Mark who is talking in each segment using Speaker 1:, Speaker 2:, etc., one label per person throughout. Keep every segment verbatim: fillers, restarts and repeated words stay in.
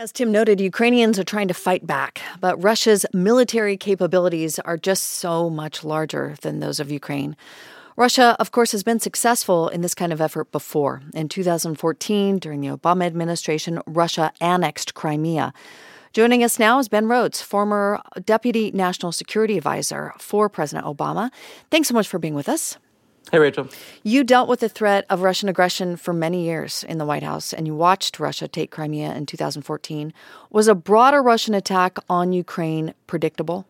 Speaker 1: As Tim noted, Ukrainians are trying to fight back, but Russia's military capabilities are just so much larger than those of Ukraine. Russia, of course, has been successful in this kind of effort before. In two thousand fourteen, during the Obama administration, Russia annexed Crimea. Joining us now is Ben Rhodes, former Deputy National Security Advisor for President Obama. Thanks so much for being with us.
Speaker 2: Hey, Rachel.
Speaker 1: You dealt with the threat of Russian aggression for many years in the White House, and you watched Russia take Crimea in two thousand fourteen. Was a broader Russian attack on Ukraine predictable?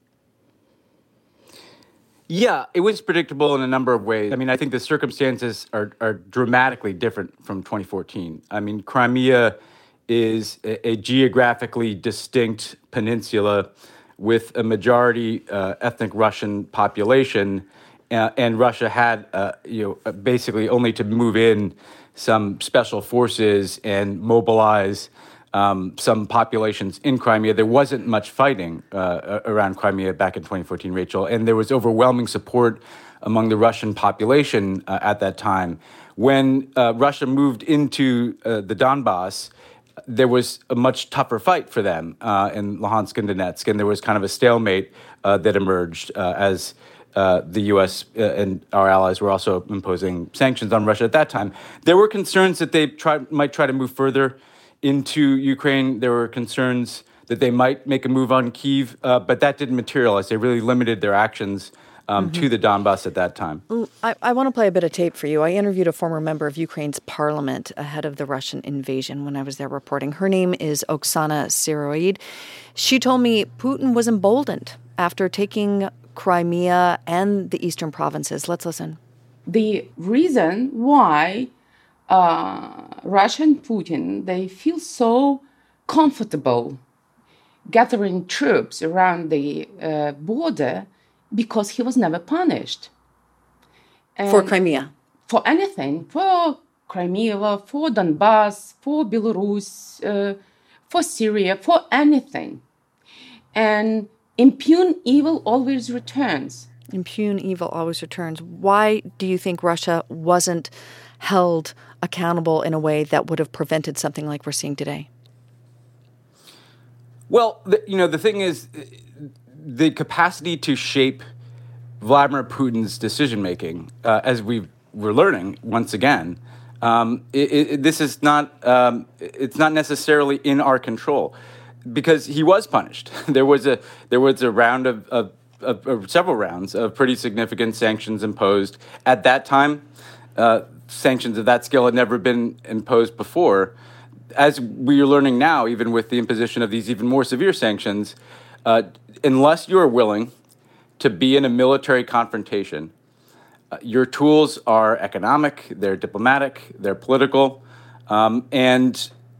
Speaker 2: Yeah, it was predictable in a number of ways. I mean, I think the circumstances are, are dramatically different from twenty fourteen. I mean, Crimea is a, a geographically distinct peninsula with a majority uh, ethnic Russian population. Uh, and Russia had, uh, you know, basically only to move in some special forces and mobilize um, some populations in Crimea. There wasn't much fighting uh, around Crimea back in twenty fourteen, Rachel, and there was overwhelming support among the Russian population uh, at that time. When uh, Russia moved into uh, the Donbass, there was a much tougher fight for them uh, in Luhansk and Donetsk, and there was kind of a stalemate uh, that emerged uh, as Uh, the U S uh, and our allies were also imposing sanctions on Russia at that time. There were concerns that they try, might try to move further into Ukraine. There were concerns that they might make a move on Kyiv, uh, but that didn't materialize. They really limited their actions um, mm-hmm. to the Donbass at that time.
Speaker 1: I, I want to play a bit of tape for you. I interviewed a former member of Ukraine's parliament ahead of the Russian invasion when I was there reporting. Her name is Oksana Siroid. She told me Putin was emboldened after taking Crimea and the eastern provinces. Let's listen.
Speaker 3: The reason why uh, Russia and Putin, they feel so comfortable gathering troops around the uh, border because he was never punished.
Speaker 1: And for Crimea?
Speaker 3: For anything. For Crimea, for Donbass, for Belarus, uh, for Syria, for anything. And impune evil always returns.
Speaker 1: Impune evil always returns. Why do you think Russia wasn't held accountable in a way that would have prevented something like we're seeing today?
Speaker 2: Well, the, you know, the thing is, the capacity to shape Vladimir Putin's decision-making, uh, as we we're learning once again, um, it, it, this is not, um, it's not necessarily in our control. Because he was punished. There was a there was a round of, of, of, of several rounds of pretty significant sanctions imposed. At that time, uh, sanctions of that scale had never been imposed before. As we are learning now, even with the imposition of these even more severe sanctions, uh, unless you are willing to be in a military confrontation, uh, your tools are economic, they're diplomatic, they're political, um, and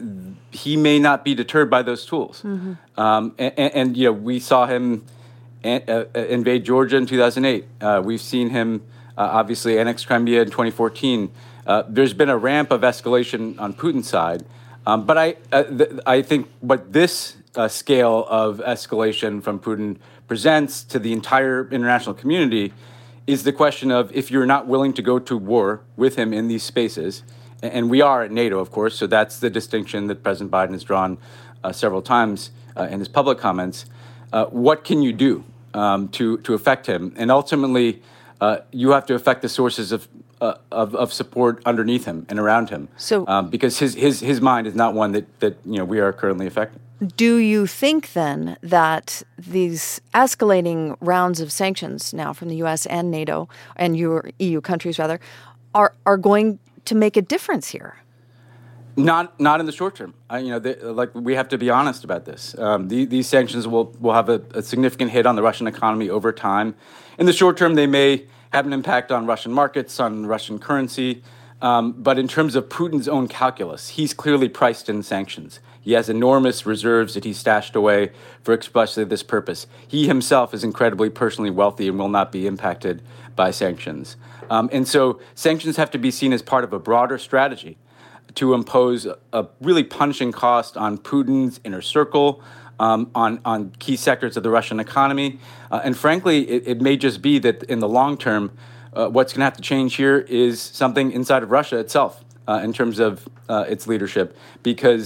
Speaker 2: he may not be deterred by those tools. Mm-hmm. Um, and, and, and, you know, we saw him an, uh, invade Georgia in two thousand eight. Uh, we've seen him, uh, obviously, annex Crimea in twenty fourteen. Uh, there's been a ramp of escalation on Putin's side. Um, but I uh, th- I think what this uh, scale of escalation from Putin presents to the entire international community is the question of, if you're not willing to go to war with him in these spaces, and we are at NATO, of course, so that's the distinction that President Biden has drawn uh, several times uh, in his public comments. Uh, what can you do um, to to affect him? And ultimately, uh, you have to affect the sources of, uh, of of support underneath him and around him. So, um, because his his his mind is not one that that you know we are currently affecting.
Speaker 1: Do you think then that these escalating rounds of sanctions now from the U S and NATO and your E U countries rather are are going to make a difference here?
Speaker 2: Not, not in the short term. I, you know, they, like we have to be honest about this. Um, the, these sanctions will will have a, a significant hit on the Russian economy over time. In the short term, they may have an impact on Russian markets, on Russian currency. Um, but in terms of Putin's own calculus, he's clearly priced in sanctions. He has enormous reserves that he's stashed away for expressly this purpose. He himself is incredibly personally wealthy and will not be impacted by sanctions. Um, and so sanctions have to be seen as part of a broader strategy to impose a, a really punishing cost on Putin's inner circle, um, on, on key sectors of the Russian economy. Uh, and frankly, it, it may just be that in the long term, uh, what's going to have to change here is something inside of Russia itself uh, in terms of uh, its leadership, because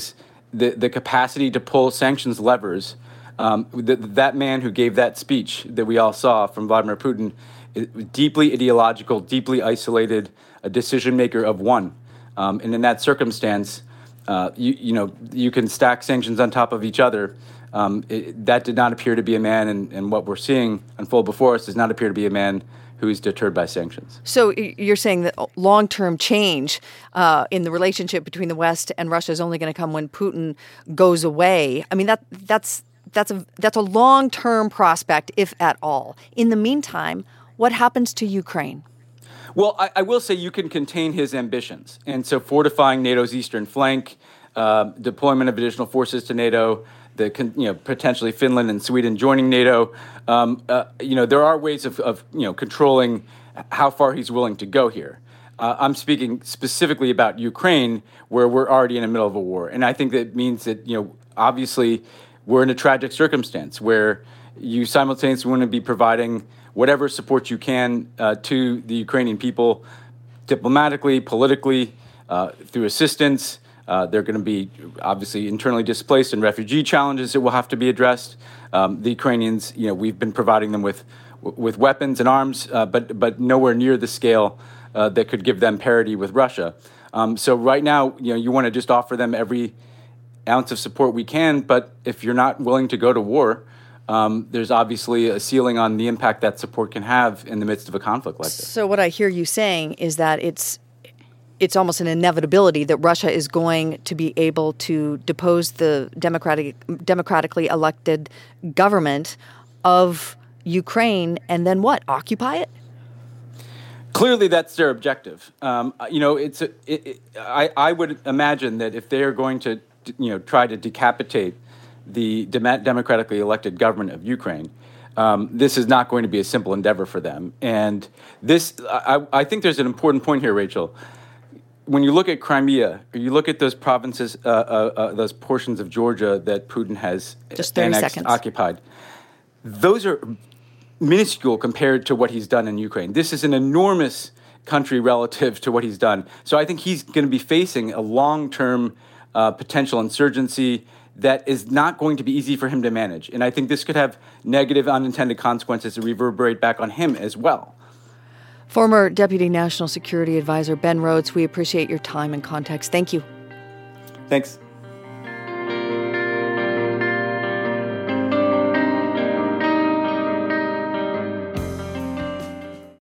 Speaker 2: the, the capacity to pull sanctions levers. Um, th- that man who gave that speech that we all saw from Vladimir Putin, is deeply ideological, deeply isolated, a decision maker of one. Um, and in that circumstance, uh, you, you know, you can stack sanctions on top of each other. Um, it, that did not appear to be a man, and, and what we're seeing unfold before us does not appear to be a man who is deterred by sanctions.
Speaker 1: So you're saying that long-term change uh, in the relationship between the West and Russia is only going to come when Putin goes away. I mean, that that's that's a that's a long-term prospect, if at all. In the meantime, what happens to Ukraine?
Speaker 2: Well, I, I will say you can contain his ambitions, and so fortifying NATO's eastern flank, uh, deployment of additional forces to NATO, the you know potentially Finland and Sweden joining NATO. Um, uh, you know there are ways of, of you know controlling how far he's willing to go here. Uh, I'm speaking specifically about Ukraine, where we're already in the middle of a war, and I think that means that you know obviously we're in a tragic circumstance where you simultaneously want to be providing whatever support you can uh, to the Ukrainian people, diplomatically, politically, uh, through assistance. Uh, they're going to be obviously internally displaced and refugee challenges that will have to be addressed. Um, the Ukrainians, you know, we've been providing them with with weapons and arms, uh, but but nowhere near the scale uh, that could give them parity with Russia. Um, so right now, you know, you want to just offer them every ounce of support we can. But if you're not willing to go to war, um, there's obviously a ceiling on the impact that support can have in the midst of a conflict like this.
Speaker 1: So what I hear you saying is that it's It's almost an inevitability that Russia is going to be able to depose the democratic, democratically elected government of Ukraine and then what? Occupy it?
Speaker 2: Clearly, that's their objective. Um, you know, it's a, it, it, I, I would imagine that if they are going to, you know, try to decapitate the dem- democratically elected government of Ukraine, um, this is not going to be a simple endeavor for them. And this, I, I think there's an important point here, Rachel. When you look at Crimea, or you look at those provinces, uh, uh, uh, those portions of Georgia that Putin has
Speaker 1: Just thirty
Speaker 2: annexed,
Speaker 1: seconds.
Speaker 2: occupied, those are minuscule compared to what he's done in Ukraine. This is an enormous country relative to what he's done. So I think he's going to be facing a long-term uh, potential insurgency that is not going to be easy for him to manage. And I think this could have negative unintended consequences that reverberate back on him as well.
Speaker 1: Former Deputy National Security Advisor Ben Rhodes, we appreciate your time and context. Thank you.
Speaker 2: Thanks.